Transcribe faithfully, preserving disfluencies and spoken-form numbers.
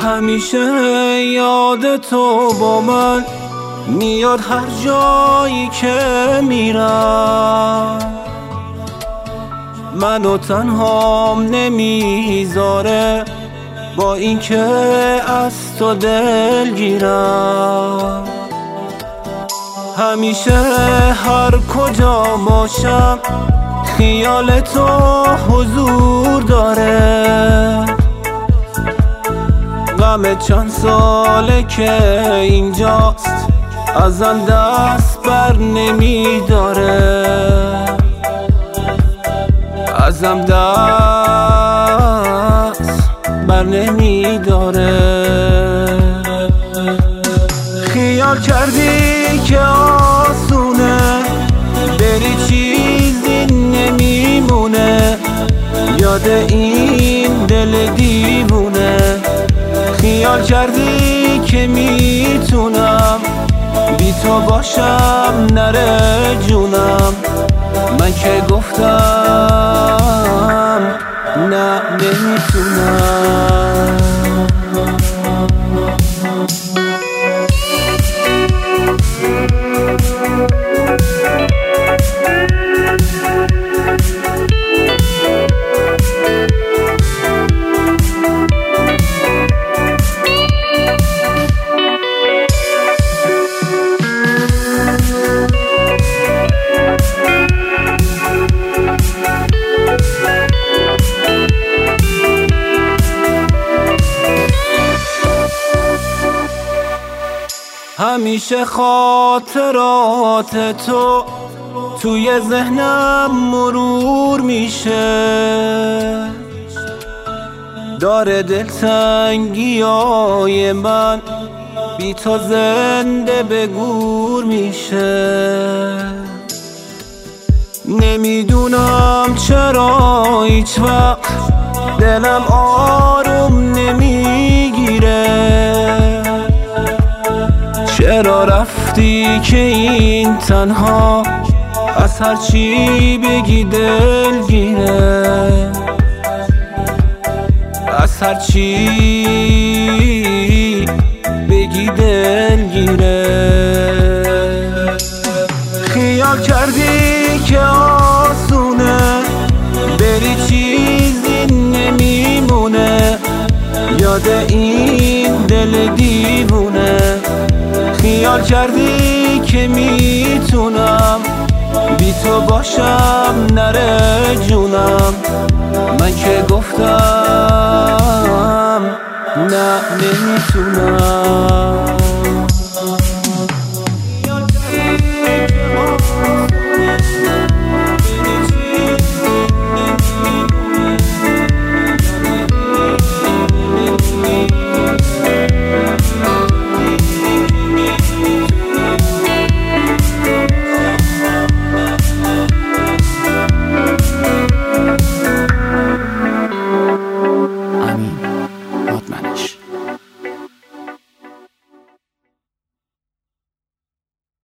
همیشه یاد تو با من میاد هر جایی که میرم، منو تنهام نمیذاره با اینکه از تو دلگیرم. همیشه هر کجا باشم خیال تو حضور داره، غم چند ساله که اینجاست ازم دست بر نمیداره، ازم دست بر نمیداره. خیال کردی که آسونه بری چیزی نمیمونه، یاد این دل دیوونه. خیال کردی که میتونم بی تو باشم نره جونم، من که گفتم نه نمیتونم. همیشه خاطرات تو توی ذهنم مرور میشه، داره دلتنگیای من بی تو زنده به گور میشه. نمیدونم چرا هیچ وقت دلم آروم نمیگیره، چرا رفتی که این تنها از هر چی بگی دلگیره، از هر چی بگی دلگیره. خیال کردی که آسونه بری چیزی نمیمونه، یاد این دل دیوونه. خیال کردی که میتونم بی تو باشم نره جونم، من که گفتم نه نمیتونم.